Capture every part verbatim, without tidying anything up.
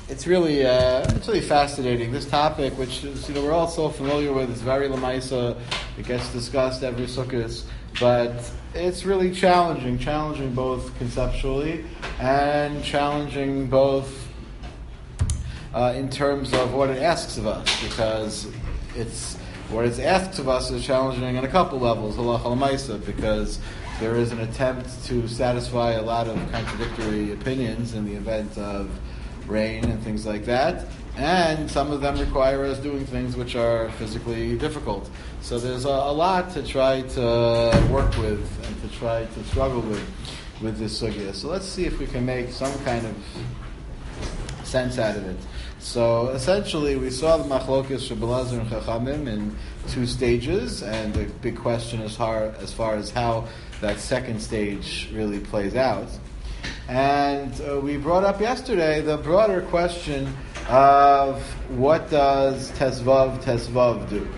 it's really uh, it's really fascinating. This topic, which is, you know, we're all so familiar with, is very lamaisa. It gets discussed every sukkos, but it's really challenging. Challenging both conceptually and challenging both uh, in terms of what it asks of us, because it's what it asks of us is challenging on a couple levels. Halacha lamaisa, because there is an attempt to satisfy a lot of contradictory opinions in the event of rain and things like that, and some of them require us doing things which are physically difficult. So there's a, a lot to try to work with and to try to struggle with with this sugya. So let's see if we can make some kind of sense out of it. So essentially, we saw the machlokes Rebbe Elazar and Chachamim in two stages, and the big question is far, as far as how that second stage really plays out. And uh, we brought up yesterday the broader question of what does Tezvav Tezvav do?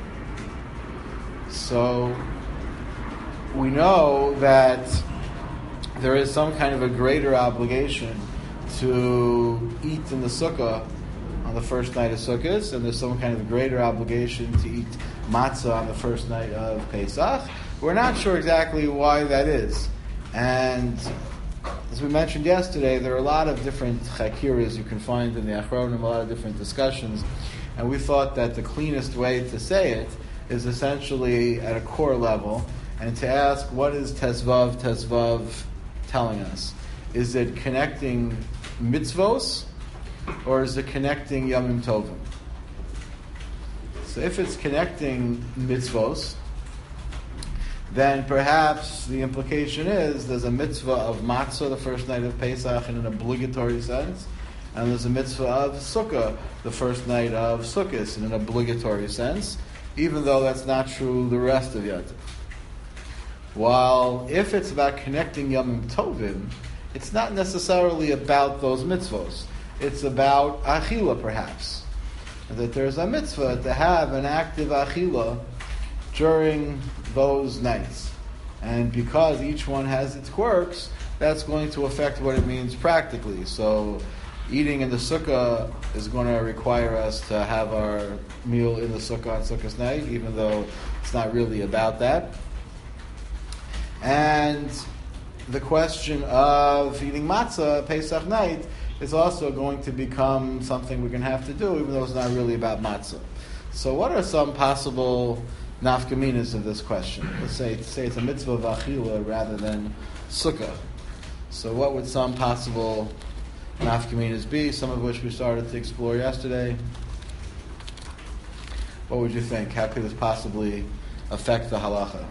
So we know that there is some kind of a greater obligation to eat in the sukkah on the first night of Sukkot, and there's some kind of greater obligation to eat matzah on the first night of Pesach. We're not sure exactly why that is. And as we mentioned yesterday, there are a lot of different chakiras you can find in the Achronim, a lot of different discussions, and we thought that the cleanest way to say it is essentially at a core level, and to ask, what is Tezvav Tezvav telling us? Is it connecting mitzvos, or is it connecting Yamim Tovim? So if it's connecting mitzvos, then perhaps the implication is there's a mitzvah of matzah the first night of Pesach in an obligatory sense, and there's a mitzvah of sukkah the first night of Sukkot in an obligatory sense, even though that's not true the rest of Yom Tov. While if it's about connecting Yamim Tovim, it's not necessarily about those mitzvos. It's about achila, perhaps. That there's a mitzvah to have an active achila during those nights. And because each one has its quirks, that's going to affect what it means practically. So eating in the sukkah is going to require us to have our meal in the sukkah on Sukkot's night, even though it's not really about that. And the question of eating matzah Pesach night is also going to become something we're going to have to do, even though it's not really about matzah. So what are some possible nafkaminas of this question? Let's say, say it's a mitzvah of achila rather than sukkah. So what would some possible nafkaminas be, some of which we started to explore yesterday? What would you think? How could this possibly affect the halacha?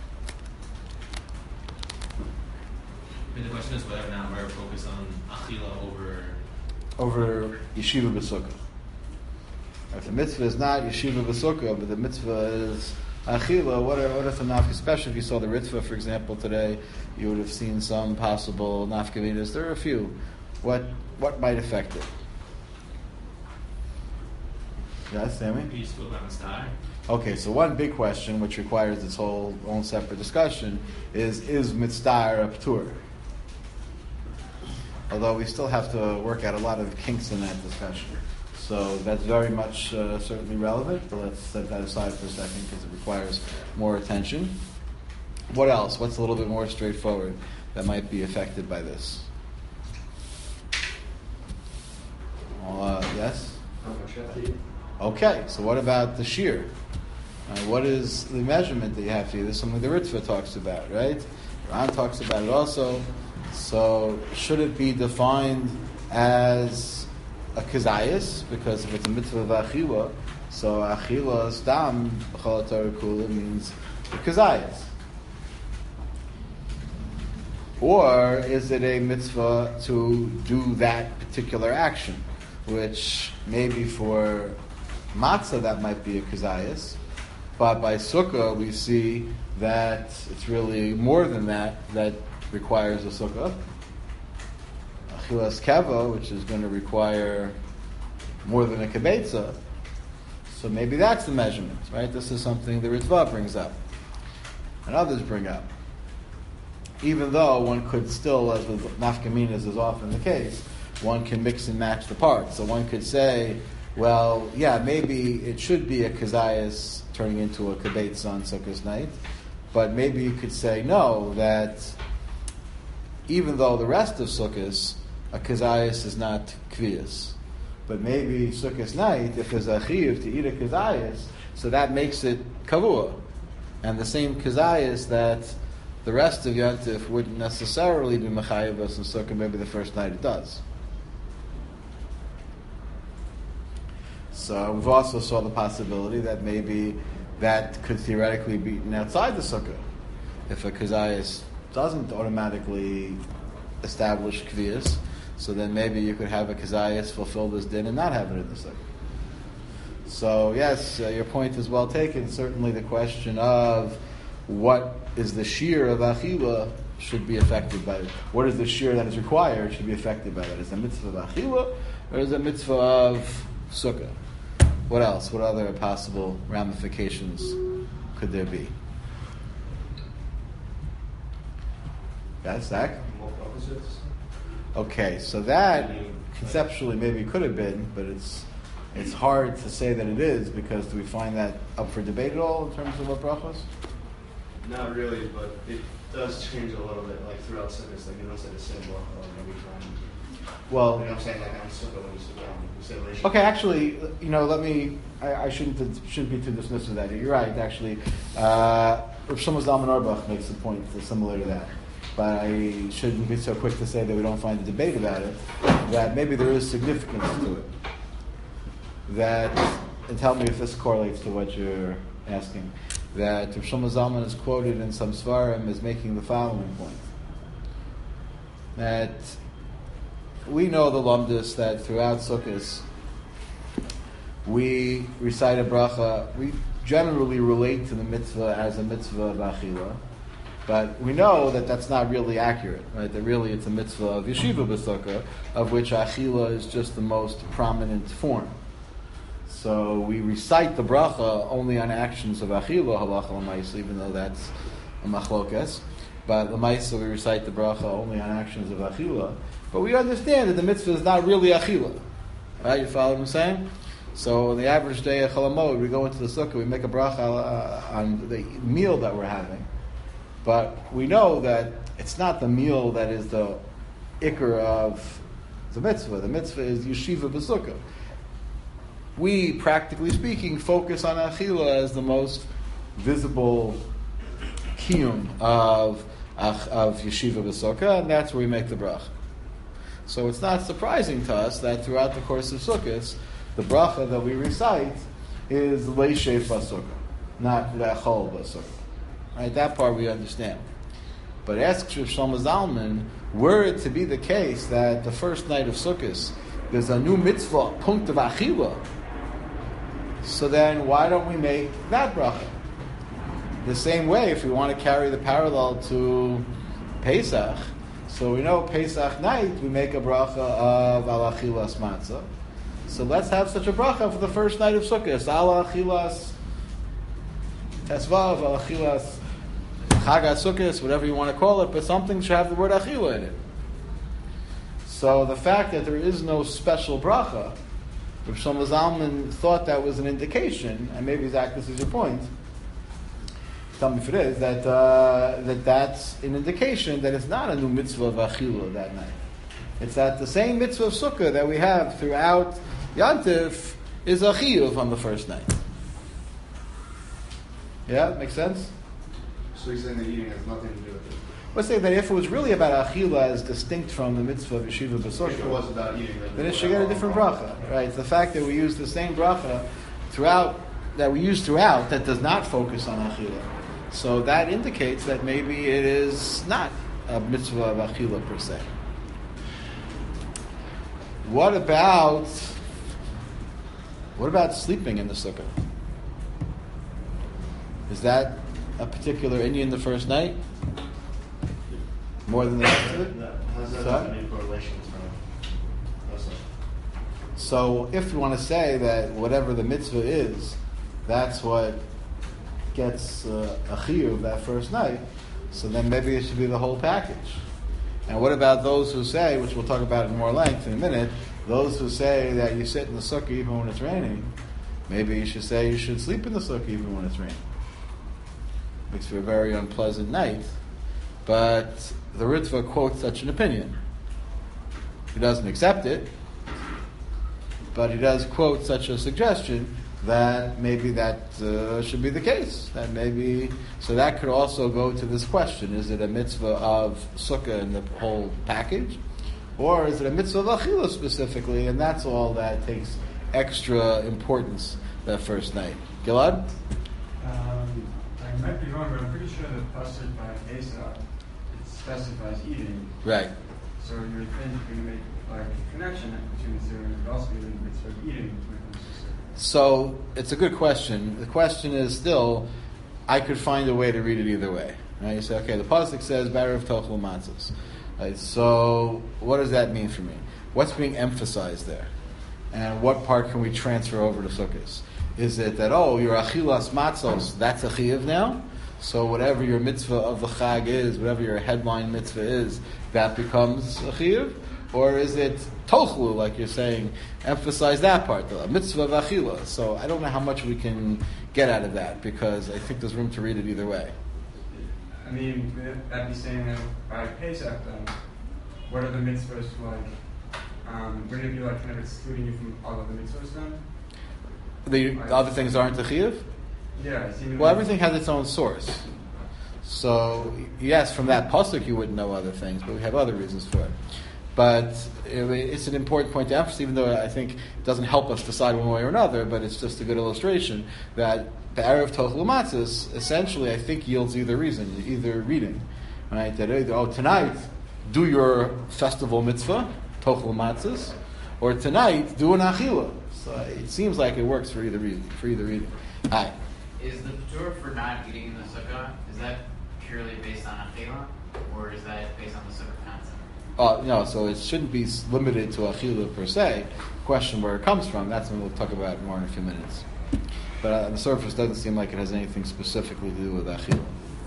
I mean, the question is whether or not we're focused on achila over over yeshiva b'sukkah. If the mitzvah is not yeshiva b'sukkah, but the mitzvah is achila, what are, what are some nafka? Especially if you saw the Ritva, for example, today, you would have seen some possible nafkavinas. There are a few. What what might affect it? Yes, Sammy? Okay, so one big question, which requires its whole own separate discussion, is is mitzvah a ptur? Although we still have to work out a lot of kinks in that discussion. So that's very much uh, certainly relevant, but let's set that aside for a second because it requires more attention. What else? What's a little bit more straightforward that might be affected by this? Uh, yes? Okay, so what about the shear? Uh, what is the measurement that you have to eat? This is something the Ritva talks about, right? Ran talks about it also. So should it be defined as a kazayas? Because if it's a mitzvah of achila, so achila stam b'chol Torah kula means a kazayas. Or is it a mitzvah to do that particular action, which maybe for matzah that might be a kazayas, but by sukkah we see that it's really more than that that requires a sukkah. Achilas keva, which is going to require more than a kibetza. So maybe that's the measurement, right? This is something the Ritva brings up, and others bring up. Even though one could still, as with nafkaminas is often the case, one can mix and match the parts. So one could say, well, yeah, maybe it should be a kazayas turning into a kabetza on Sukkot night, but maybe you could say no, that even though the rest of Sukkot, a kazayas is not kviyas, but maybe Sukkot night, if there's a chiyuv to eat a kazayas, so that makes it kavua, and the same kazayas that the rest of Yantif wouldn't necessarily be mechayev us in Sukkot, maybe the first night it does. So we've also saw the possibility that maybe that could theoretically be eaten outside the Sukkah. If a kazayas doesn't automatically establish kviyas, so then maybe you could have a kazayas fulfill this din and not have it in the Sukkah. So yes, uh, your point is well taken. Certainly the question of what is the shear of achila should be affected by it. What is the shear that is required should be affected by that. Is it a mitzvah of achila or is it a mitzvah of sukkah? What else? What other possible ramifications could there be? Yes, Zach? Okay, so that conceptually maybe could have been, but it's it's hard to say that it is, because do we find that up for debate at all in terms of what brachos? Not really, but it does change a little bit, like throughout Sukkot, like you don't say the same bracha every time. Well, You know what I'm saying? Like on Sukkah when you sit down, you say Leisha. okay, actually, you know, let me, I, I shouldn't shouldn't be too dismissive of that. You're right, actually. Uh, Rav Shlomo Zalman Auerbach makes a point similar to that. But I shouldn't be so quick to say that we don't find a debate about it, that maybe there is significance to it. That, and tell me if this correlates to what you're asking, that Rav Shlomo Zalman is quoted in some svarim as making the following point. That we know the lumdus that throughout Sukkot we recite a bracha, we generally relate to the mitzvah as a mitzvah of achila, but we know that that's not really accurate, right? That really it's a mitzvah of yeshiva b'sukkah, of which achila is just the most prominent form. So we recite the bracha only on actions of achila, halacha l'maisa, even though that's a machlokas. But l'maisa we recite the bracha only on actions of achila. But we understand that the mitzvah is not really achila. Right? You follow what I'm saying? So on the average day of Chalamod, we go into the sukkah, we make a bracha uh, on the meal that we're having. But we know that it's not the meal that is the ikar of the mitzvah. The mitzvah is yeshiva b'sukkah. We, practically speaking, focus on achila as the most visible kiyum of, of yeshiva b'sukkah, and that's where we make the bracha. So it's not surprising to us that throughout the course of Sukkot, the bracha that we recite is leishef b'sukkah, not le'achol b'sukkah. Right, that part we understand. But ask Rav Shlomo Zalman, were it to be the case that the first night of Sukkot there's a new mitzvah, punkt of achila, so then why don't we make that bracha? The same way, if we want to carry the parallel to Pesach, so we know Pesach night we make a bracha of al achilas matzah. So let's have such a bracha for the first night of Sukkot. Al achilas tesvav, al achilas chagat Sukkot, whatever you want to call it, but something should have the word achila in it. So the fact that there is no special bracha, Rav Shlomo Zalman thought that was an indication, and maybe Zach, this is your point. Tell me if it is, that uh, that that's an indication that it's not a new mitzvah of achila that night. It's that the same mitzvah of sukkah that we have throughout Yantif is a chiyuv on the first night. Yeah, makes sense? So you're saying that eating has nothing to do with it? Let's say that if it was really about achila as distinct from the mitzvah of yeshiva b'sukkah, If it was about eating, then it should get a different bracha, right? It's the fact that we use the same bracha throughout, that we use throughout, that does not focus on achila. So that indicates that maybe it is not a mitzvah of achila per se. What about what about sleeping in the sukkah? Is that a particular Indian the first night? More than the rest of it? No. How's that So? have any correlation from us? So if you want to say that whatever the mitzvah is, that's what gets uh, a chiyuv that first night, so then maybe it should be the whole package. And what about those who say, which we'll talk about in more length in a minute, those who say that you sit in the sukkah even when it's raining? Maybe you should say you should sleep in the sukkah even when it's raining. Makes for a very unpleasant night. But the Ritva quotes such an opinion. He doesn't accept it, but he does quote such a suggestion that maybe that uh, should be the case. That maybe so that could also go to this question: is it a mitzvah of sukkah in the whole package, or is it a mitzvah of achila specifically? And that's all that takes extra importance that first night. Gilad? Um, I might be wrong, but I'm pretty sure that pasuk by Pesach it specifies eating. Right. So you would think you can make like a connection between the two, and it could also be the mitzvah of eating when it comes to sukkah. So it's a good question. The question is still, I could find a way to read it either way. Right? You say, okay, the pasuk says "Barav tochel matzos." Right? So what does that mean for me? What's being emphasized there, and what part can we transfer over to sukkahs? Is it that oh, your achilas matzos, that's a chiyuv now? So whatever your mitzvah of the chag is, whatever your headline mitzvah is, that becomes a chiyuv? Or is it tochlu, like you're saying, emphasize that part, the mitzvah of achila? So I don't know how much we can get out of that, because I think there's room to read it either way. I mean, would that be saying that by Pesach then, what are the mitzvahs like? Um, wouldn't it be like kind of excluding you from all of the mitzvahs then? The, the other things aren't a chiyuv? Yeah. Well, everything has its own source. So, yes, from that pasuk you wouldn't know other things, but we have other reasons for it. But it's an important point to emphasize, even though I think it doesn't help us decide one way or another, but it's just a good illustration that the Erev Tochel Matzos essentially, I think, yields either reason, either reading. Right? That either, oh, tonight, do your festival mitzvah, Tochel Matzos, or tonight, do an Achila. So it seems like it works for either reading. For either reading. Hi. Is the Torah for not eating in the sukkah, is that purely based on achila, or is that based on the sukkah concept? Uh, no, so it shouldn't be limited to achila per se. Question where it comes from, that's something we'll talk about more in a few minutes. But uh, on the surface, it doesn't seem like it has anything specifically to do with achila.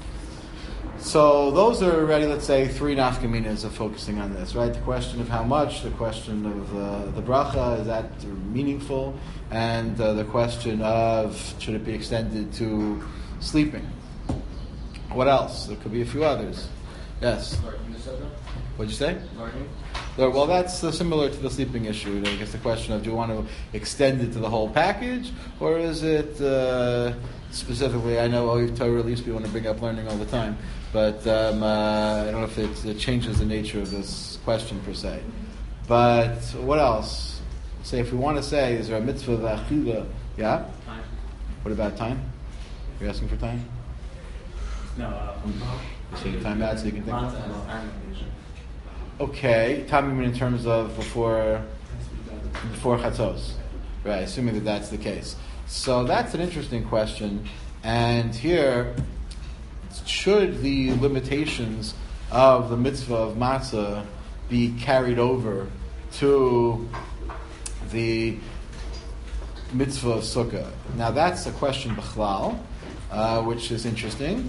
So those are already, let's say, three nafkaminas of focusing on this, right? The question of how much, the question of uh, the bracha, is that meaningful? And uh, the question of, should it be extended to sleeping? What else? There could be a few others. Yes? What'd you say? Well, that's uh, similar to the sleeping issue. I guess the question of, do you want to extend it to the whole package? Or is it uh, specifically, I know oh, Torah at least we want to bring up learning all the time, but um, uh, I don't know if it, it changes the nature of this question per se. But what else? Say, if we want to say, is there a mitzvah of achila? Yeah? Time. What about time? You're asking for time? No, uh, You take your time out so you can think. Matzah has time limitation. Okay, time you mean in terms of before before chatzos, right? Assuming that that's the case. So that's an interesting question. And here, should the limitations of the mitzvah of matzah be carried over to the mitzvah of sukkah? Now that's a question b'chlal, uh, which is interesting.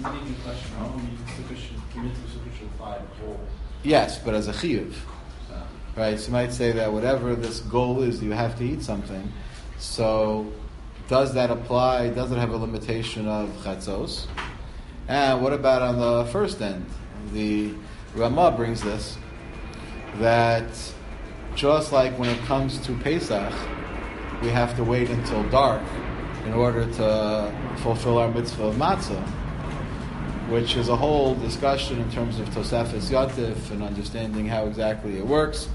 Yes, but as a chiyuv, right? So you might say that whatever this goal is, you have to eat something. So does that apply? Does it have a limitation of chatzos? And what about on the first end? The Ramah brings this, that just like when it comes to Pesach, we have to wait until dark in order to fulfill our mitzvah of matzah, which is a whole discussion in terms of Tosefes Yotif and understanding how exactly it works.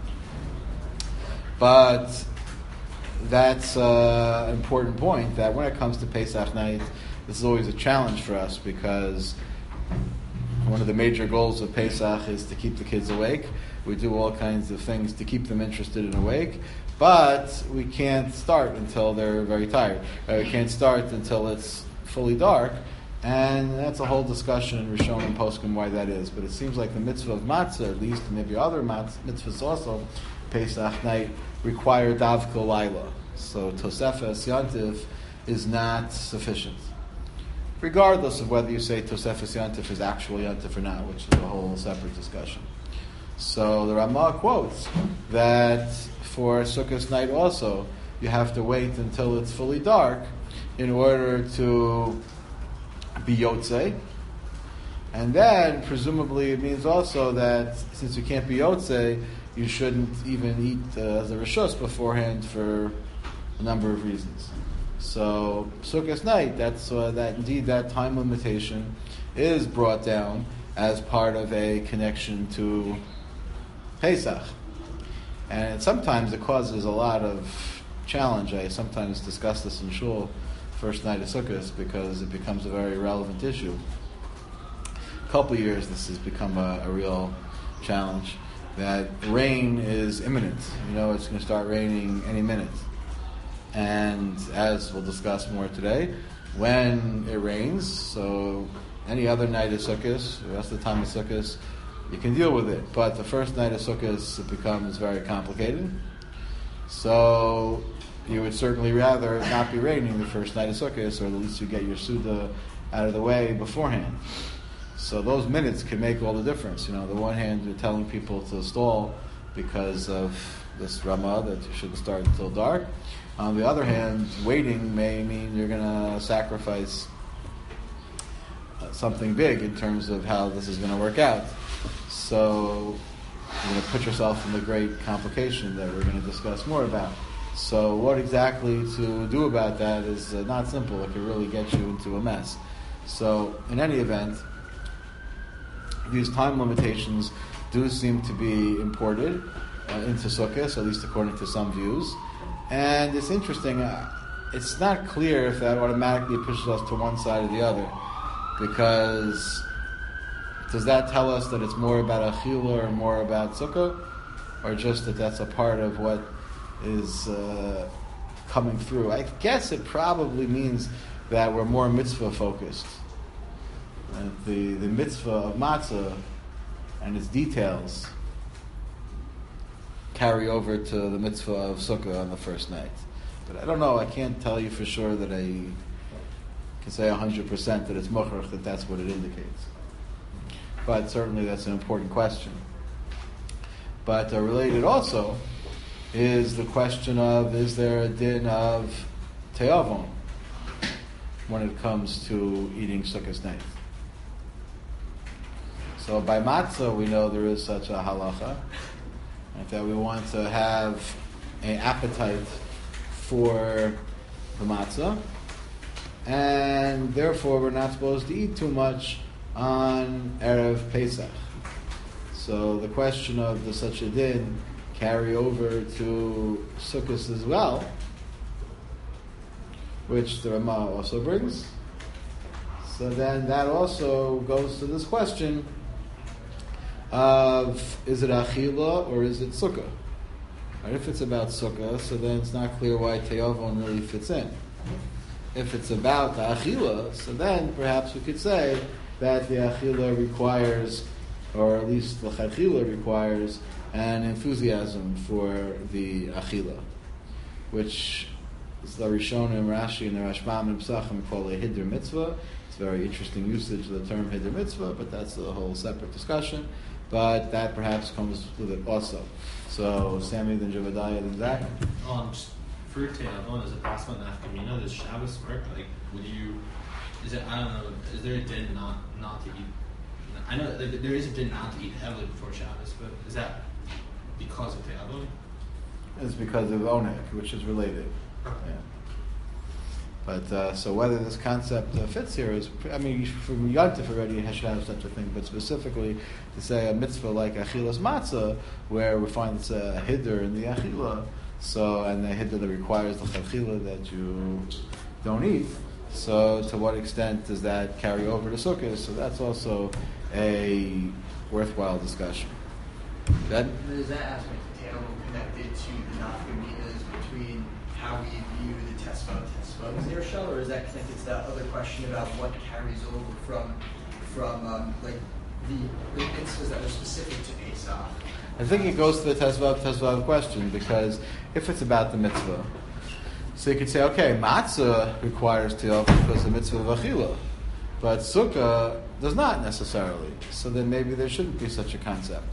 But that's uh, an important point, that when it comes to Pesach night, this is always a challenge for us, because one of the major goals of Pesach is to keep the kids awake. We do all kinds of things to keep them interested and awake, but we can't start until they're very tired. Uh, we can't start until it's fully dark, and that's a whole discussion in Rishon and Poskim why that is. But it seems like the mitzvah of matzah, at least, and maybe other matz- mitzvahs also, Pesach night, require davka laila. So Tosefes Yantif is not sufficient, regardless of whether you say Tosefes Yantif is actual Yantif or not, which is a whole separate discussion. So the Ramah quotes that for Sukkot night also, you have to wait until it's fully dark in order to be Yotzei. And then, presumably, it means also that since you can't be Yotzei, you shouldn't even eat uh, as a Rishus beforehand for a number of reasons. So, Sukkot night, that's uh, that indeed that time limitation is brought down as part of a connection to Pesach. And sometimes it causes a lot of challenge. I sometimes discuss this in Shul, first night of Sukkot, because it becomes a very relevant issue. A couple of years this has become a, a real challenge. That rain is imminent. You know, it's going to start raining any minute. And as we'll discuss more today, when it rains, so any other night of Sukkot, the rest of the time of Sukkot, you can deal with it. But the first night of Sukkot, it becomes very complicated. So you would certainly rather it not be raining the first night of Sukkot, or at least you get your Suda out of the way beforehand. So those minutes can make all the difference. You know, on the one hand, you're telling people to stall because of this Ramah that you shouldn't start until dark. On the other hand, waiting may mean you're going to sacrifice uh, something big in terms of how this is going to work out. So you're going to put yourself in the great complication that we're going to discuss more about. So what exactly to do about that is uh, not simple. It can really get you into a mess. So in any event, these time limitations do seem to be imported uh, into Sukkot, at least according to some views. And it's interesting, uh, it's not clear if that automatically pushes us to one side or the other, because does that tell us that it's more about Achila or more about Sukkot, or just that that's a part of what is uh, coming through? I guess it probably means that we're more mitzvah focused. And the, the mitzvah of matzah and its details carry over to the mitzvah of sukkah on the first night. But I don't know, I can't tell you for sure that I can say one hundred percent that it's mukhrach, that that's what it indicates. But certainly that's an important question. But uh, related also is the question of, is there a din of te'avon when it comes to eating sukkah's night? So by matzah, we know there is such a halacha, right, that we want to have an appetite for the matzah, and therefore we're not supposed to eat too much on Erev Pesach. So the question of does such a din carry over to Sukkot as well, which the Ramah also brings. So then that also goes to this question of, is it Achila or is it Sukkah? Right, if it's about Sukkah, so then it's not clear why Te'avon really fits in. If it's about the Achila, so then perhaps we could say that the Achila requires, or at least the Achila requires, an enthusiasm for the Achila, which is the Rishonim, Rashi, and the Rashbam and Pesachim call a Hiddur Mitzvah. It's a very interesting usage of the term Hiddur Mitzvah, but that's a whole separate discussion. But that perhaps comes with it also. So, Sammy, then Jebediah, then Zach. Um, just for Te'avon, is it possible in Afkamina, does Shabbos work? Like, would you, is it, I don't know, is there a din not, not to eat? I know that there is a din not to eat heavily before Shabbos, but is that because of Te'avon? It's because of Onek, which is related. Yeah. But, uh, so whether this concept uh, fits here is, I mean, from Yontif already it should have such a thing, but specifically to say a mitzvah like Achilas Matzah, where we find it's a hiddur in the Achila, so, and the hiddur that requires the Chachila that you don't eat, so to what extent does that carry over to Sukkot? So that's also a worthwhile discussion. Good? Is that aspect of Te'avon connected to the nafkaminas between how we view the Tesva Tesva Zershel, or is that connected to that other question about what carries over from from um, like the, the mitzvahs that are specific to Pesach? I think it goes to the Tesvav Tesvav question, because if it's about the mitzvah, so you could say, okay, matzah requires te'avon because the mitzvah of achila, but sukkah does not necessarily. So then maybe there shouldn't be such a concept.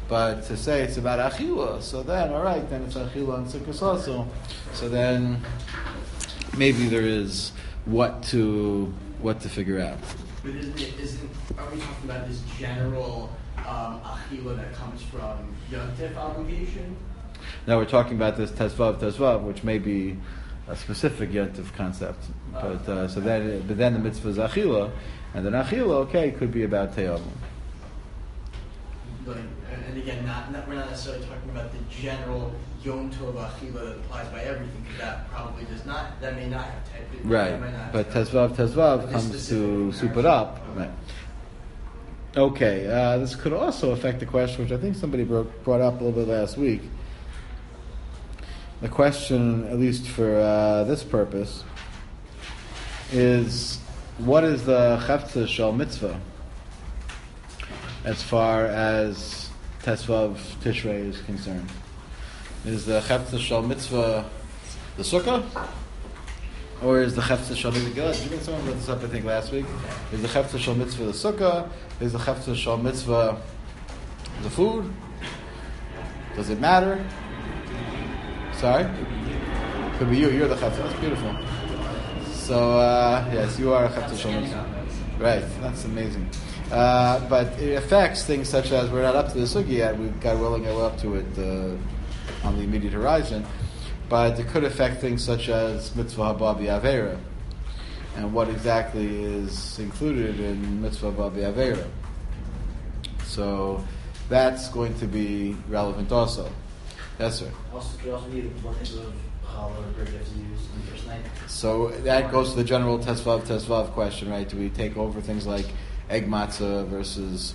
But to say it's about achila, so then, all right, then it's achila on Sukkot also. So then maybe there is what to what to figure out. But isn't it, isn't, are we talking about this general um, achila that comes from Yom Tif obligation? Now we're talking about this tesvav tesvav, which may be a specific yontif concept. But uh, so then, but then the mitzvah is achila, and then achila, okay, could be about teyavim. Like, and, and again, not, not we're not necessarily talking about the general Yom Tov achila that applies by everything, because that probably does not. That may not have type. Right, that might not but have- tesvav tesvav This comes to specific soup it up. Right. Okay, uh, this could also affect the question, which I think somebody brought, brought up a little bit last week. The question, at least for uh, this purpose, is what is the cheftzah shel mitzvah as far as Tesvav Tishrei is concerned? Is the cheftzah shel mitzvah the sukkah? Or is the cheftzah shel mitzvah? Did you get someone brought this up, I think, last week? Is the cheftzah shel mitzvah the sukkah? Is the cheftzah shel mitzvah the food? Does it matter? Sorry? Could be you. You're the cheftzah. That's beautiful. So, uh, yes, you are a cheftzah shel mitzvah. Right. That's amazing. Uh, but it affects things such as we're not up to the sugi yet. We've got willing to go up to it uh, on the immediate horizon. But it could affect things such as mitzvah haba b'avera, and what exactly is included in mitzvah haba b'avera. So that's going to be relevant also. Yes, sir. Also, could also be what type of challah or bread you have to use on the first night. So that goes to the general tesvav tesvav question, right? Do we take over things like egg matzah versus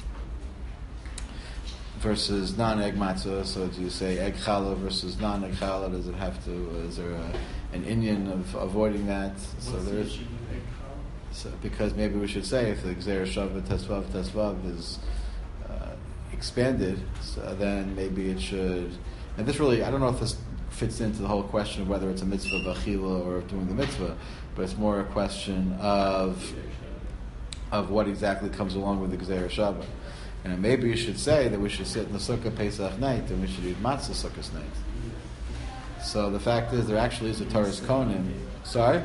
versus non-egg matzah? So do you say egg challah versus non-egg challah? Does it have to? Is there a, an inyan of avoiding that? So What's there the is. issue with egg challah? So because maybe we should say if the Gzeir Shavah Tesvav Tesvav is uh, expanded, so then maybe it should. And this really, I don't know if this fits into the whole question of whether it's a mitzvah of achila or of doing the mitzvah, but it's more a question of of what exactly comes along with the Gzeir Shavah. And maybe you should say that we should sit in the sukkah Pesach night and we should eat matzah sukkah's night. So the fact is, there actually is a Taurus Kohanim. Sorry.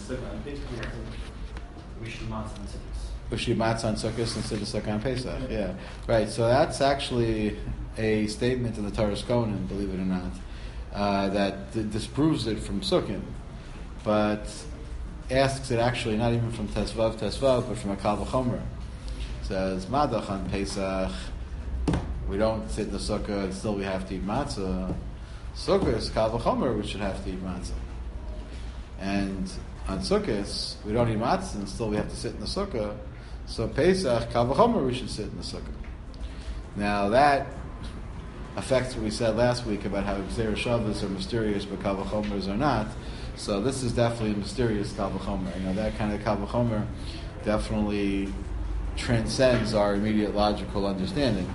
We should matzah on Sukkot. We should matzah on Sukkot instead of sukkah on Pesach. Yeah, right. So that's actually a statement in the Taurus Kohanim, believe it or not, uh, that d- disproves it from Sukkot, but asks it actually not even from Tesvav Tesvav, but from a Kal V'chomer. Says Madach on Pesach, we don't sit in the sukkah and still we have to eat matzah. Sukkah is Kal V'chomer, we should have to eat matzah. And on Sukkot, we don't eat matzah and still we have to sit in the sukkah. So Pesach, Kal V'chomer, we should sit in the sukkah. Now that affects what we said last week about how Gzeir Shavas are mysterious but Kal V'chomers are not. So this is definitely a mysterious Kal V'chomer. You know, that kind of Kal V'chomer definitely transcends our immediate logical understanding.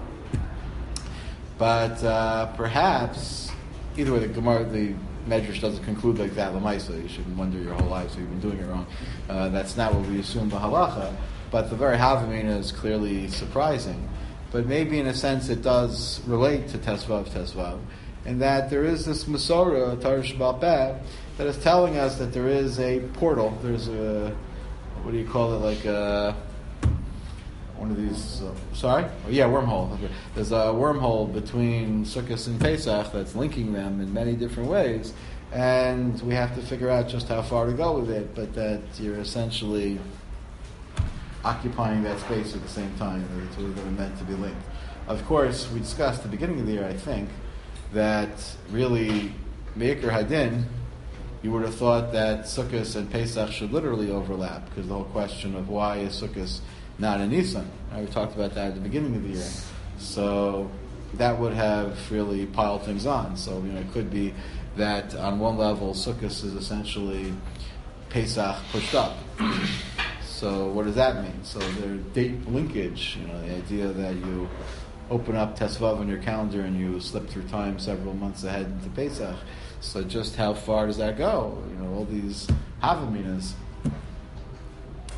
But uh, perhaps, either way, the Gemara, the Medrash doesn't conclude like that, Lamaisa. You shouldn't wonder your whole life, so you've been doing it wrong. Uh, that's not what we assume the halacha. But the very Havamina is clearly surprising. But maybe in a sense it does relate to Tesvav Tesvav, in that there is this Masorah, Tarish Balpeh, that is telling us that there is a portal, there's a, what do you call it, like a, one of these, uh, sorry? Oh, yeah, wormhole. There's a wormhole between Sukkot and Pesach that's linking them in many different ways, and we have to figure out just how far to go with it, but that you're essentially occupying that space at the same time. The two of them are meant to be linked. Of course, we discussed at the beginning of the year, I think, that really, Me'ikar Hadin, you would have thought that Sukkot and Pesach should literally overlap, because the whole question of why is Sukkot not in Nisan. Right, we talked about that at the beginning of the year. So that would have really piled things on. So, you know, it could be that on one level, Sukkot is essentially Pesach pushed up. So what does that mean? So there's date linkage, you know, the idea that you open up Tesvav on your calendar and you slip through time several months ahead into Pesach. So just how far does that go? You know, all these Havaminas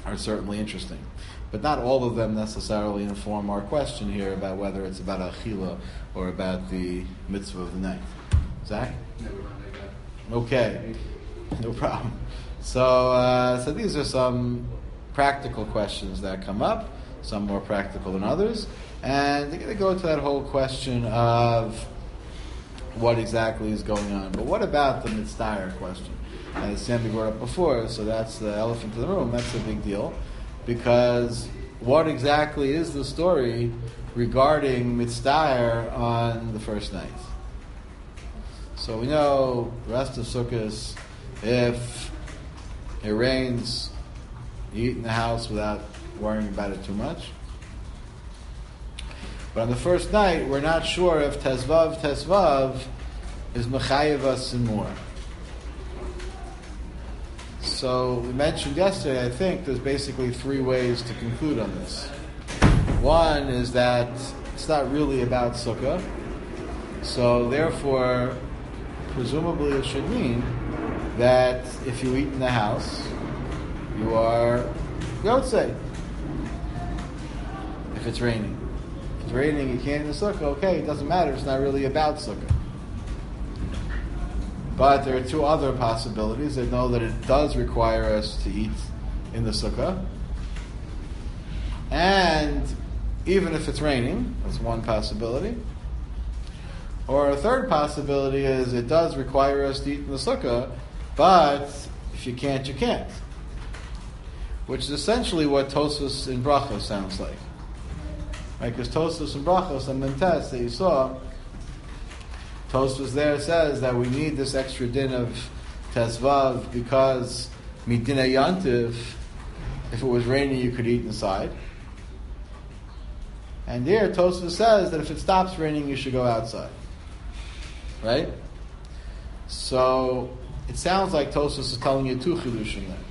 are certainly interesting. But not all of them necessarily inform our question here about whether it's about Achila or about the mitzvah of the night. Zach? Never mind, I got it. Okay, no problem. So, uh, so these are some practical questions that come up, some more practical than others, and they're going to go to that whole question of what exactly is going on. But what about the mitzvah question? As Sammy brought up before, so that's the elephant in the room. That's a big deal, because what exactly is the story regarding mitzvah on the first night? So we know the rest of Sukkot, if it rains, you eat in the house without worrying about it too much. But on the first night, we're not sure if Tezvav Tezvav is Mechayev us and more. So we mentioned yesterday, I think, there's basically three ways to conclude on this. One is that it's not really about Sukkah, so therefore, presumably it should mean that if you eat in the house, you are Yotzei. If it's raining. If it's raining, you can't eat in the Sukkah, okay, it doesn't matter, it's not really about Sukkah. But there are two other possibilities that know that it does require us to eat in the Sukkah. And even if it's raining, that's one possibility. Or a third possibility is it does require us to eat in the Sukkah, but if you can't, you can't. Which is essentially what Tosfos in Brachos sounds like. Right? Because Tosfos in Brachos and Mentes that you saw, Tosfos there says that we need this extra din of Tezvav because Midina Yantiv, if it was raining, you could eat inside. And here Tosfos says that if it stops raining, you should go outside. Right? So it sounds like Tosfos is telling you two chidushim there.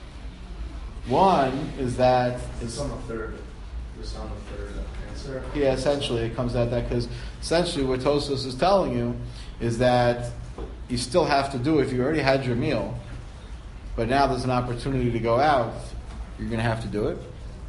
One is that It's on the third. It's on the third answer. yeah, essentially it comes out that because essentially what Tosfos is telling you is that you still have to do it. If you already had your meal, but now there's an opportunity to go out, you're going to have to do it.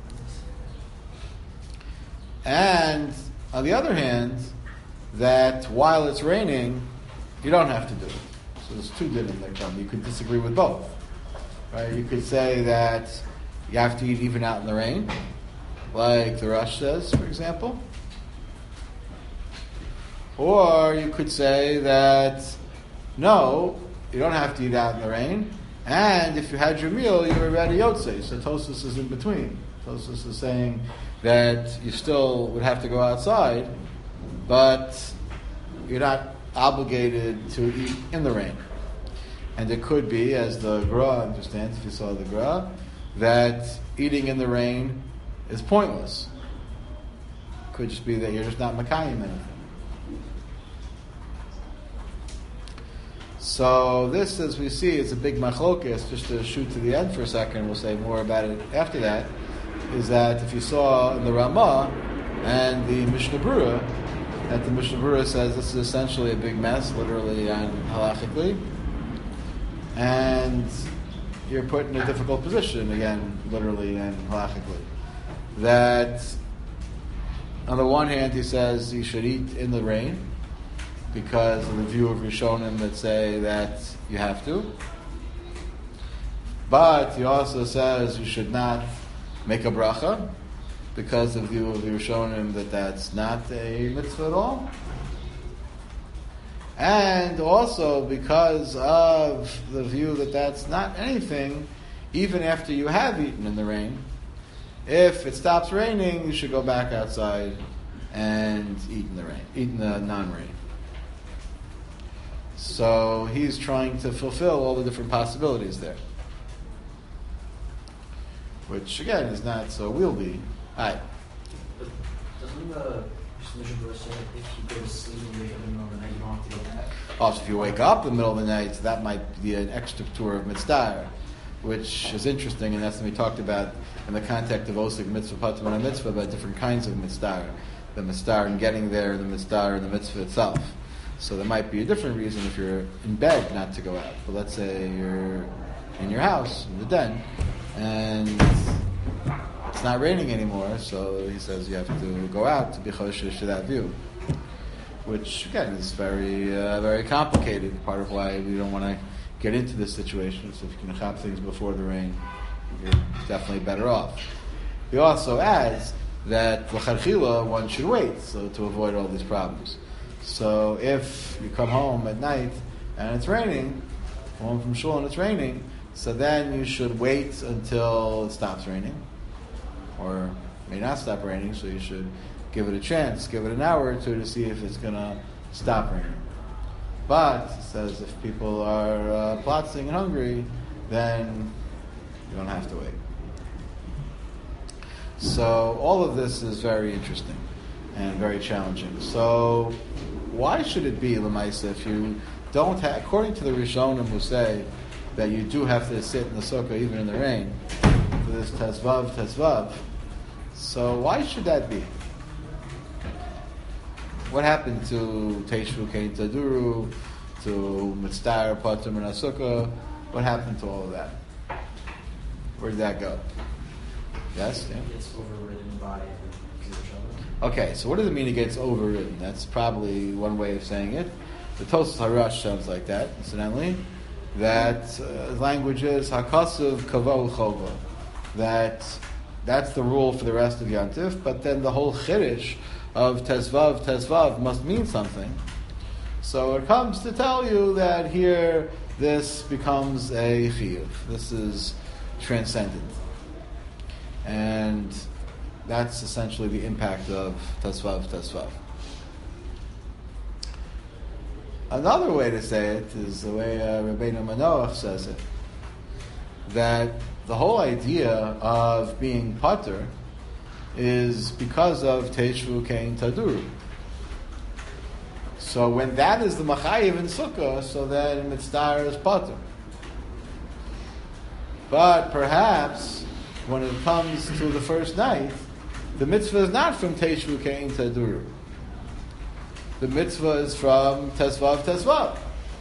And on the other hand, that while it's raining, you don't have to do it. So there's two dinim that come. You could disagree with both. Right? You could say that you have to eat even out in the rain, like the Rush says, for example. Or you could say that, no, you don't have to eat out in the rain, and if you had your meal, you were ready Yotzei. So Tosfos is in between. Tosfos is saying that you still would have to go outside, but you're not obligated to eat in the rain. And it could be, as the Gra understands, if you saw the Gra, that eating in the rain is pointless. It could just be that you're just not makayim anything. So this, as we see, is a big machlokes. Just to shoot to the end for a second, we'll say more about it after that, is that if you saw in the Ramah and the Mishnah Berurah, that the Mishnah Berurah says this is essentially a big mess, literally and halachically, and you're put in a difficult position, again, literally and halachically. That on the one hand he says you should eat in the rain because of the view of Rishonim that say that you have to. But he also says you should not make a bracha because of the view of the Rishonim that that's not a mitzvah at all. And also because of the view that that's not anything, even after you have eaten in the rain, if it stops raining, you should go back outside and eat in the rain, eat in the non-rain. So he's trying to fulfill all the different possibilities there, which again is not so wieldy. All right. But doesn't the Mishnah Berurah say if you go to sleep and wake up in the middle of the night, you don't have to go back? Also, if you wake up in the middle of the night, that might be an extra tour of mitzvah, which is interesting, and that's what we talked about in the context of osik mitzvah, patim, and a mitzvah, about different kinds of mitzvah. The mitzvah and getting there, the mitzvah and the mitzvah itself. So there might be a different reason if you're in bed not to go out. But let's say you're in your house, in the den, and it's not raining anymore, so he says you have to go out to be choshesh to that view. Which, again, is very, uh, very complicated. Part of why we don't want to get into this situation. So if you can chop things before the rain, you're definitely better off. He also adds that l'chadchila one should wait, so to avoid all these problems. So if you come home at night and it's raining, home from shul and it's raining, so then you should wait until it stops raining, or it may not stop raining, so you should give it a chance, give it an hour or two to see if it's going to stop raining. But, it says, if people are uh, plotting and hungry, then you don't have to wait. So, all of this is very interesting and very challenging. So, why should it be, Lamaisa, if you don't have, according to the Rishonim who say that you do have to sit in the sukkah even in the rain, for this tezvav, tezvav, so why should that be? What happened to Teishvu Kein Taduru, to Mitzvah Patum and Asukah? What happened to all of that? Where did that go? Yes? Yeah? It's overridden by the Yerushalmi. Okay, so what does it mean it gets overridden? That's probably one way of saying it. The Tosas Harash sounds like that, incidentally. That uh, language is Hakasuv Kavo Chova. That that's the rule for the rest of Yantif, but then the whole Chiddush of Tezvav, Tezvav must mean something. So it comes to tell you that here this becomes a chiyuv. This is transcendent. And that's essentially the impact of Tezvav, Tezvav. Another way to say it is the way uh, Rabbeinu Manoach says it. That the whole idea of being pater is because of Teishvu Kein Taduru. So when that is the Machayiv in Sukkah, so then Mitzvah is Pater. But perhaps when it comes to the first night, the mitzvah is not from Teishvu Kein Taduru. The mitzvah is from Tezvav Tezvav.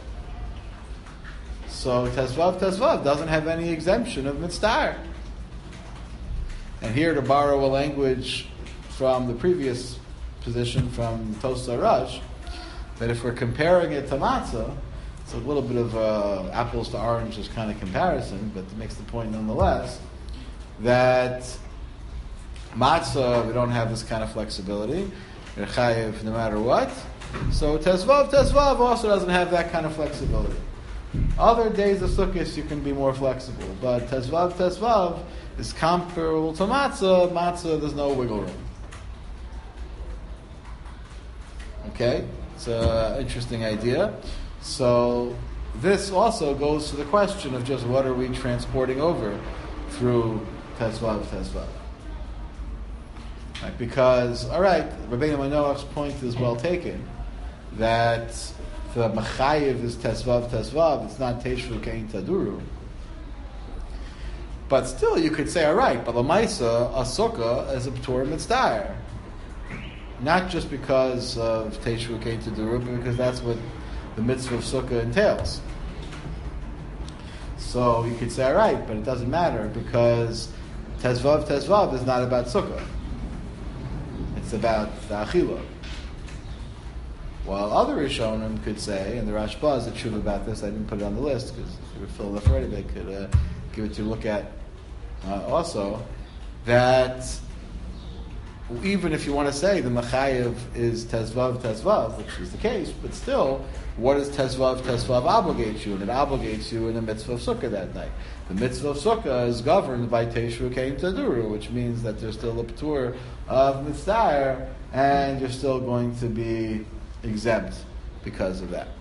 So Tezvav Tezvav doesn't have any exemption of Mitzvah. And here to borrow a language from the previous position from Tosas Harash, that if we're comparing it to matzah, it's a little bit of uh, apples to oranges kind of comparison, but it makes the point nonetheless, that matzah, we don't have this kind of flexibility. You're chayiv no matter what. So Tezvav, Tezvav also doesn't have that kind of flexibility. Other days of Sukkot you can be more flexible, but Tezvav, Tezvav is comparable to matzah. Matzah, there's no wiggle room. Okay? It's an interesting idea. So this also goes to the question of just what are we transporting over through Tezvav, Tezvav. Right? Because, all right, Rabbeinu Manoach's point is well taken, that the Machayiv is Tezvav, Tezvav, it's not Teishvu Kein Taduru. But still, you could say, all right, but Lamaisa, a sukkah is a P'tur Mitzvah. Not just because of Teishvu Kein Taduru, but because that's what the mitzvah of sukkah entails. So you could say, all right, but it doesn't matter because Tezvav, Tezvav is not about sukkah. It's about the Achilah. While other Rishonim could say, and the Rashba is the truth about this, I didn't put it on the list because if you were filled up already, they could uh, give it to look at uh, also, that even if you want to say the Machayev is Tezvav, Tezvav, which is the case, but still, what does Tezvav, Tezvav obligate you? And it obligates you in the mitzvah of Sukkah that night. The mitzvah of Sukkah is governed by Teishvu Kein Taduru, which means that there's still a P'tur of Mitzvah, and you're still going to be exempt because of that.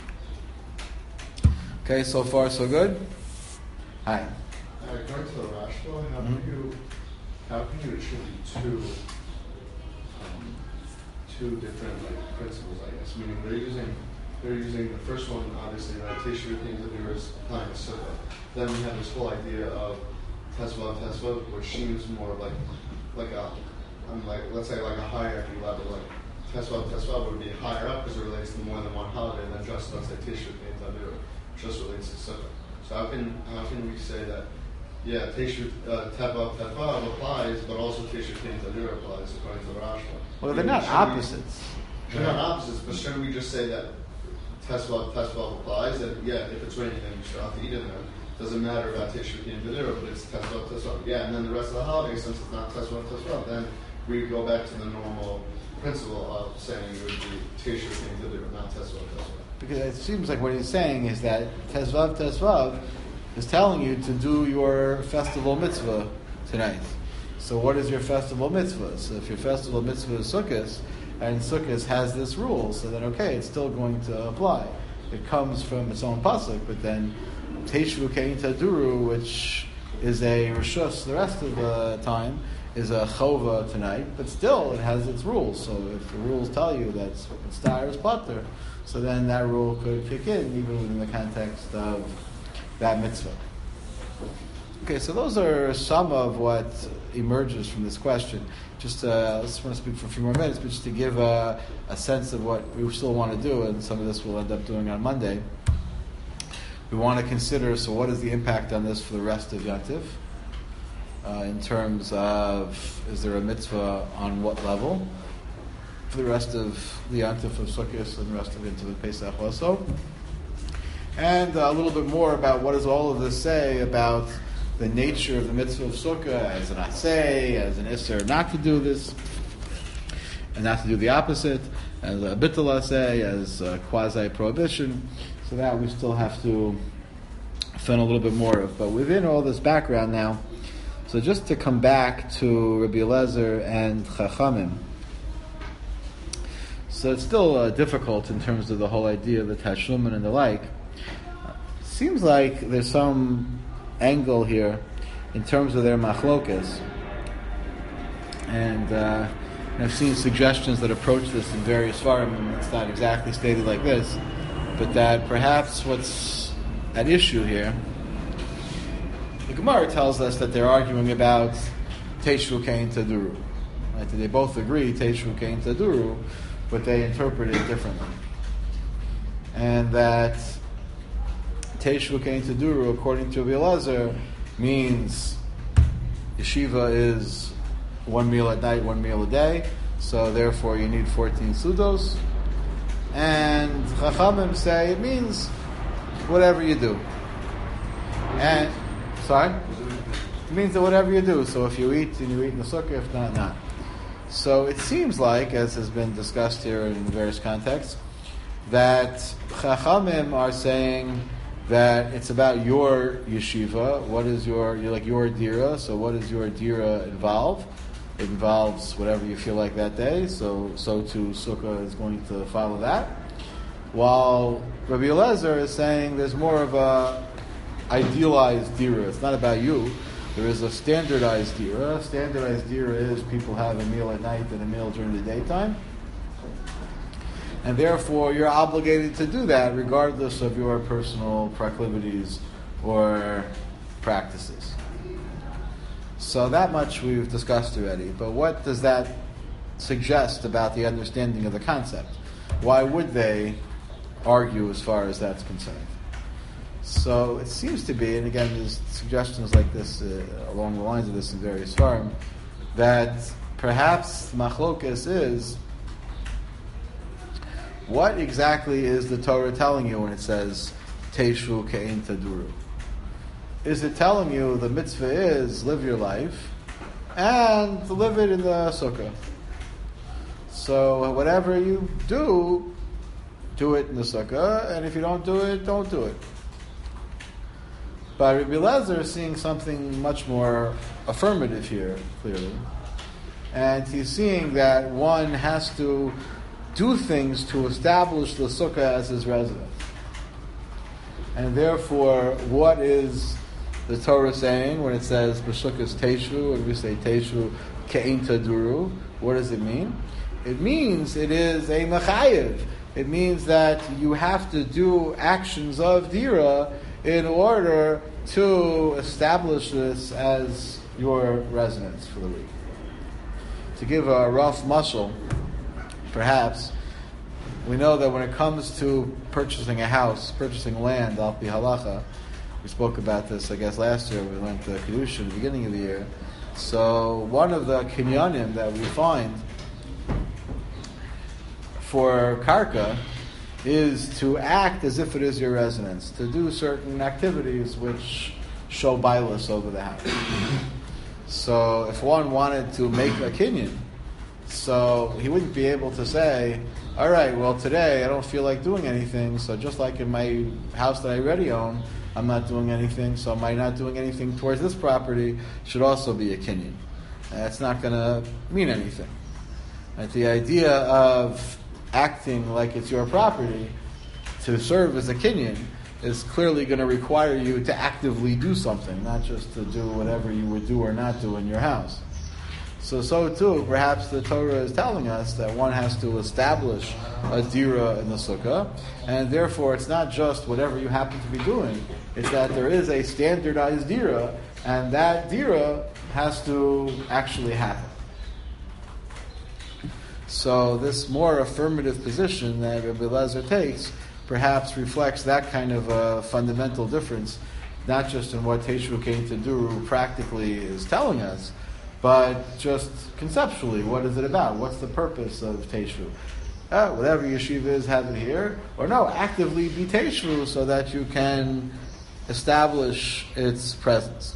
Okay, so far so good? Hi. Uh, going to the Rashba, how Mhm. can you how can you attribute two um, two different like principles? I guess meaning they're using they're using the first one obviously like Teishvu Kein Taduru is applying to Sukkah. Then we have this whole idea of Tezvav Tezvav, which seems more like like a I'm like let's say like a hierarchy level like. Tezvav Tezvav would be higher up because it relates to more than one holiday than just let's say Teishvu Kein Taduru, just relates to Sukkah. So how can how can we say that yeah, Teshu uh, Tevav Tevav applies, but also Teshu Kein Tadura applies according to the Rashba. Well, they're not Should we- opposites. They're not opposites, but shouldn't we just say that Tesvav Tesvav applies? And yeah, if it's raining, then you should have to eat it then. Doesn't matter about Teshu Kein Tadura, but it's Tesvav Tesvav. Yeah, and then the rest of the holiday, since it's not Tesvav Tesvav, then we go back to the normal principle of saying it would be Teshu Kein Tadura, not Tesvav Tesvav. Because it seems like what he's saying is that Tezvav Tezvav is telling you to do your festival mitzvah tonight. So what is your festival mitzvah? So if your festival mitzvah is Sukkot, and Sukkot has this rule, so then okay, it's still going to apply. It comes from its own pasuk, but then Teshu Kein Taduru, which is a rishus the rest of the time, is a chova tonight, but still it has its rules. So if the rules tell you that star is pater, so then that rule could kick in even within the context of that mitzvah. Okay, so those are some of what emerges from this question. Just uh, I just want to speak for a few more minutes, but just to give a, a sense of what we still want to do, and some of this we'll end up doing on Monday. We want to consider, so what is the impact on this for the rest of Yantiv? Uh, in terms of, is there a mitzvah on what level? For the rest of the Yantif of Sukkot and the rest of into the Pesach also. And uh, a little bit more about what does all of this say about the nature of the mitzvah of Sukkah as an asay, as an isser not to do this, and not to do the opposite, as a bittul asay, as a quasi-prohibition. So that we still have to find a little bit more of. But within all this background now, so just to come back to Rabbi Eliezer and Chachamim, so it's still uh, difficult in terms of the whole idea of the tashlumin and the like. Uh, seems like there's some angle here in terms of their machlokas, and uh, I've seen suggestions that approach this in various forms, and it's not exactly stated like this, but that perhaps what's at issue here, the Gemara tells us that they're arguing about Teshu Kein Taduru. Right? They both agree Teshu Kein Taduru, but they interpret it differently. And that Teshu Kein Taduru, according to Rabbi Eliezer, means yeshiva is one meal at night, one meal a day, so therefore you need fourteen sudos. And Chachamim say it means whatever you do. And, sorry? It means that whatever you do. So if you eat, and you eat in the sukkah, if not, not. So it seems like, as has been discussed here in various contexts, that Chachamim are saying that it's about your yeshiva. What is your, you're like your dira, so what does your dira involve? It involves whatever you feel like that day, so so too Sukkah is going to follow that. While Rabbi Eliezer is saying there's more of a idealized dira. It's not about you. There is a standardized dira. Standardized dira is people have a meal at night and a meal during the daytime. And therefore you're obligated to do that regardless of your personal proclivities or practices. So that much we've discussed already. But what does that suggest about the understanding of the concept? Why would they argue as far as that's concerned? So it seems to be, and again there's suggestions like this uh, along the lines of this in various forms, that perhaps machlokas is, what exactly is the Torah telling you when it says Teshu Kein Taduru? Is it telling you the mitzvah is live your life and live it in the sukkah? So whatever you do, do it in the sukkah, and if you don't do it, don't do it. But Rabbi Eliezer is seeing something much more affirmative here, clearly. And he's seeing that one has to do things to establish the sukkah as his residence. And therefore, what is the Torah saying when it says B'sukkah's Teshu, and we say Teshu Kein Taduru? What does it mean? It means it is a mechayev. It means that you have to do actions of dira in order to establish this as your residence for the week. To give a rough mashal, perhaps, we know that when it comes to purchasing a house, purchasing land, al pi halacha, We spoke about this, I guess, last year. We went to Kedusha at the beginning of the year. So one of the kinyanim that we find for karka is to act as if it is your residence, to do certain activities which show bailus over the house. So if one wanted to make a kinyan, so he wouldn't be able to say, all right, well, today I don't feel like doing anything, so just like in my house that I already own, I'm not doing anything, so my not doing anything towards this property should also be a kinyan. That's not going to mean anything. Right? The idea of acting like it's your property to serve as a kinyan is clearly going to require you to actively do something, not just to do whatever you would do or not do in your house. So, so too, perhaps the Torah is telling us that one has to establish a dira in the sukkah, and therefore it's not just whatever you happen to be doing, it's that there is a standardized dira, and that dira has to actually happen. So this more affirmative position that Rabbi Elazar takes perhaps reflects that kind of a fundamental difference, not just in what Teshuva came to do practically is telling us, but just conceptually, what is it about? What's the purpose of Teshuva? Uh, whatever yeshiva is, have it here. Or no, actively be Teshuva so that you can establish its presence.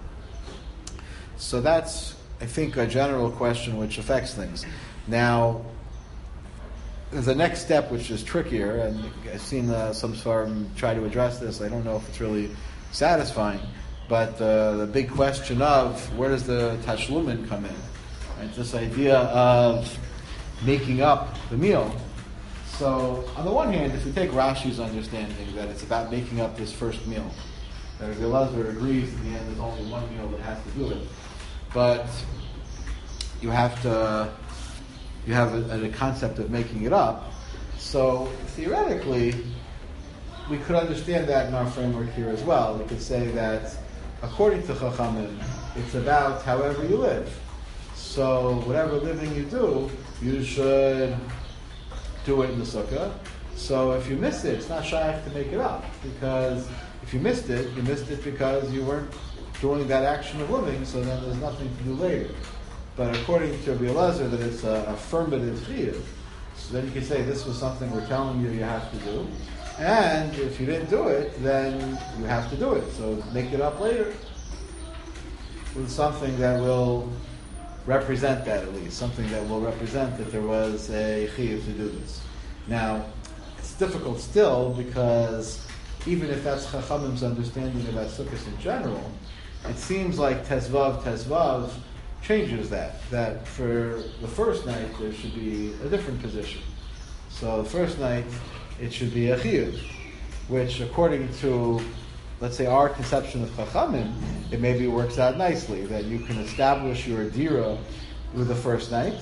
So that's, I think, a general question which affects things. Now, there's a next step which is trickier, and I've seen uh, some farm try to address this. I don't know if it's really satisfying. But uh, the big question of where does the tashlumin come in? Right? This idea of making up the meal. So on the one hand, if we take Rashi's understanding that it's about making up this first meal, that Rabbi Elazar agrees in the end there's only one meal that has to do it. But you have to, you have a, a concept of making it up. So theoretically, we could understand that in our framework here as well. We could say that according to Chachamim, it's about however you live. So whatever living you do, you should do it in the sukkah. So if you miss it, it's not shaykh to make it up. Because if you missed it, you missed it because you weren't doing that action of living, so then there's nothing to do later. But according to Rabbi Elazar, that it's an affirmative chiyuv. So then you can say this was something we're telling you you have to do. And if you didn't do it, then you have to do it. So make it up later with something that will represent that, at least. Something that will represent that there was a chiyuv to do this. Now, it's difficult still because even if that's Chachamim's understanding about Sukkot in general, it seems like Tezvav, Tezvav changes that. That for the first night, there should be a different position. So the first night, it should be a chiyuv, which according to, let's say, our conception of Chachamim, it maybe works out nicely, that you can establish your dira with the first night,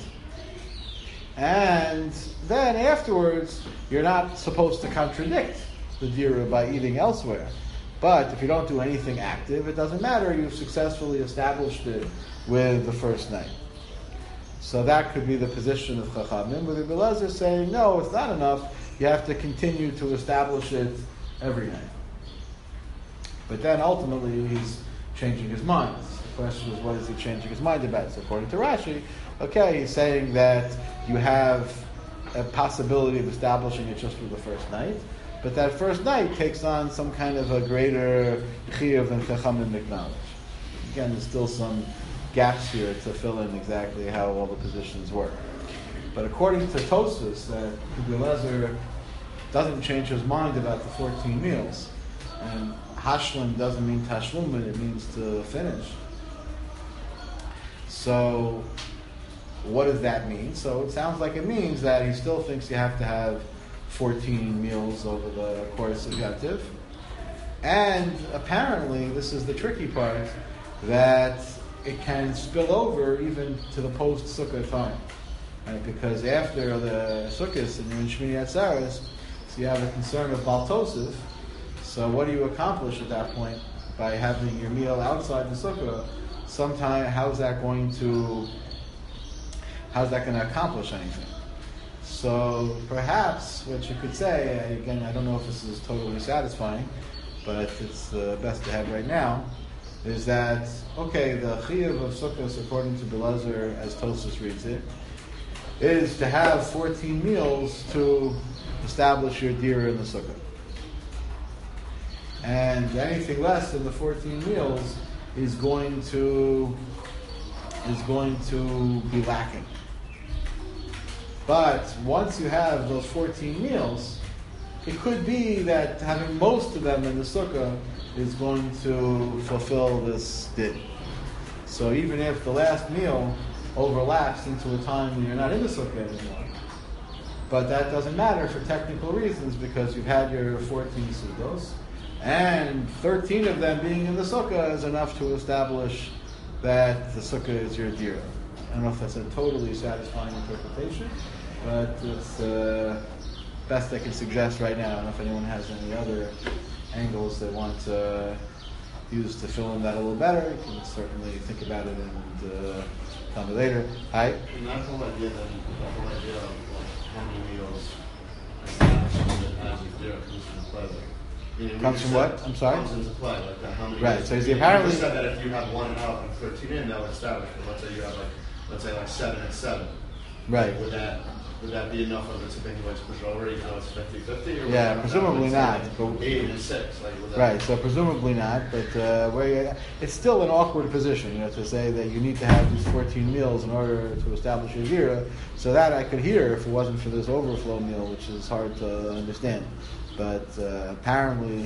and then afterwards, you're not supposed to contradict the dira by eating elsewhere. But if you don't do anything active, it doesn't matter, you've successfully established it with the first night. So that could be the position of Chachamim, with Rabbi Elazar saying, no, it's not enough, you have to continue to establish it every night. But then ultimately he's changing his mind. The question is, what is he changing his mind about? So according to Rashi, okay, he's saying that you have a possibility of establishing it just for the first night, but that first night takes on some kind of a greater chiyuv than Chachamim acknowledge. Again, there's still some gaps here to fill in exactly how all the positions work. But according to Tosfos, that Rabbi Elazar doesn't change his mind about the fourteen meals. And Hashlim doesn't mean Tashlum, but it means to finish. So, what does that mean? So it sounds like it means that he still thinks you have to have fourteen meals over the course of Yativ. And apparently, this is the tricky part, that it can spill over even to the post-Sukkah time. Right? Because after the Sukkot and you're in Shmini Atzeres, so you have a concern of Baltosif. So what do you accomplish at that point by having your meal outside the Sukkah? Sometime, how's that going to, how's that going to accomplish anything? So perhaps what you could say, again, I don't know if this is totally satisfying, but it's uh, best to have right now, is that, okay, the chiyuv of Sukkot, according to Belezer, as Tosfos reads it, is to have fourteen meals to establish your dira in the Sukkah. And anything less than the fourteen meals is going to is going to be lacking. But once you have those fourteen meals, it could be that having most of them in the Sukkah is going to fulfill this din. So even if the last meal overlaps into a time when you're not in the Sukkah anymore, but that doesn't matter for technical reasons because you've had your fourteen sudos, and thirteen of them being in the Sukkah is enough to establish that the Sukkah is your dira. I don't know if that's a totally satisfying interpretation, but it's the uh, best I can suggest right now. I don't know if anyone has any other angles they want to use to fill in that a little better. You can certainly think about it and uh, tell me later. Hi? And that whole idea, then, that whole idea of like, how many meals establishing that as a dira comes into play. Like, you know, we Comes just from said- what? I'm sorry? Comes into play, like that, how many Right, meals- so is you- he apparently- You just said that if you have one out and thirteen in, they'll establish, but let's say you have like, let's say like seven and seven. Right. Would that, would that be enough of a tipping point to push over, even though it's fifty-fifty? Or would Yeah, that- presumably let's say, not, like, but- Eight and six, like, would that? Right, so presumably not, but uh, where you, it's still an awkward position, you know, to say that you need to have these fourteen meals in order to establish your dira. So that I could hear if it wasn't for this overflow meal, which is hard to understand. But uh, apparently,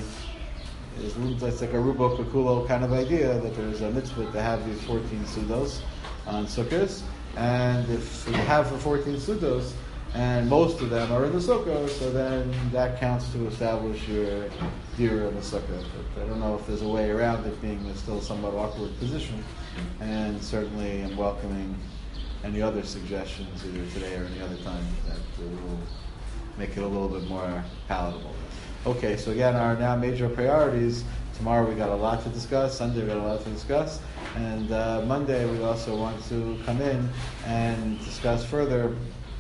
it's, it's like a rubo kakulo kind of idea that there's a mitzvah to have these fourteen sudos on sukkahs, and if you have the fourteen sudos, and most of them are in the sukkah, so then that counts to establish your dira in the sukkah. But I don't know if there's a way around it being a still somewhat awkward position, and certainly I'm welcoming any other suggestions either today or any other time that will make it a little bit more palatable. Okay, so again, our now major priorities. Tomorrow we got a lot to discuss. Sunday we got a lot to discuss. And uh, Monday we also want to come in and discuss further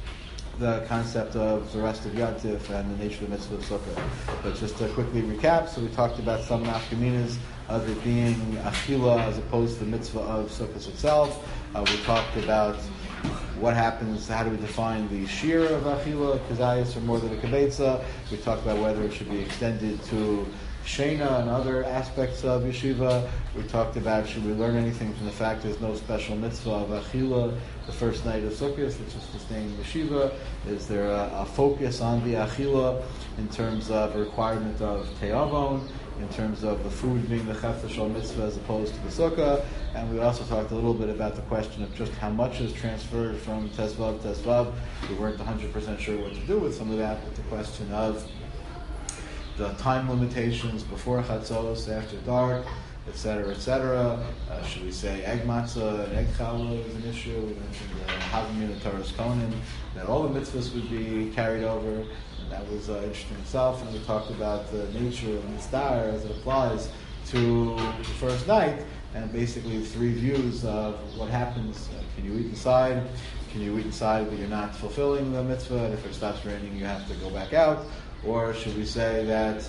the concept of the rest of Yontif and the nature of the mitzvah of Sukkah. But just to quickly recap, so we talked about some nafkaminas of it being achila as opposed to the mitzvah of Sukkah itself. Uh, we talked about what happens, how do we define the shear of achila, kazayas, or more than a kibetza. We talked about whether it should be extended to Shena and other aspects of yeshiva. We talked about should we learn anything from the fact there's no special mitzvah of achila the first night of Sukkot, which is to stay in yeshiva. Is there a, a focus on the achila in terms of a requirement of te'avon, in terms of the food being the chefesh or mitzvah as opposed to the sukkah? And we also talked a little bit about the question of just how much is transferred from tesvav to tesvav. We weren't one hundred percent sure what to do with some of that, but the question of the time limitations before chatzos, after dark, et cetera, et cetera. Uh, should we say egg matzah and egg challah is an issue? We mentioned the Havamim and Torah's Kohanim, that all the mitzvahs would be carried over, and that was uh, interesting itself. And we talked about the nature of mitzvah as it applies to the first night, and basically three views of what happens. Uh, can you eat inside? Can you eat inside but you're not fulfilling the mitzvah? And if it stops raining, you have to go back out. Or should we say that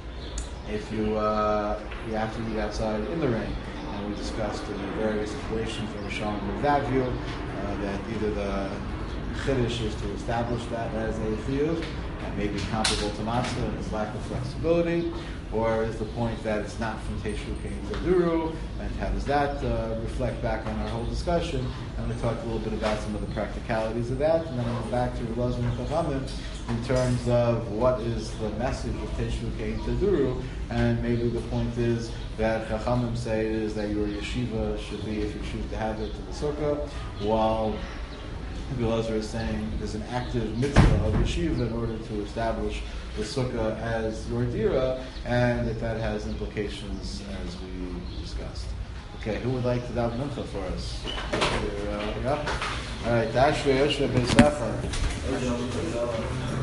if you uh, you have to eat outside in the rain? And we discussed the various situations where we're showing with that view, uh, that either the chiddush is to establish that as a chiyuv, and maybe comparable to matzah and its lack of flexibility, or is the point that it's not from Teshu Kein Taduru, and how does that uh, reflect back on our whole discussion? And we talked a little bit about some of the practicalities of that, and then I went back to Relazar and Chachamim in terms of what is the message of Teshu Kein Taduru, and maybe the point is that Chachamim say is that your yeshiva should be, if you choose to have it, to the sukkah, while Relazar is saying there's an active mitzvah of yeshiva in order to establish the sukkah as your dira, and that that has implications as we discussed. Okay, who would like to daven mincha for us? Uh, yeah? All right, Tashri Yoshua Beisafa.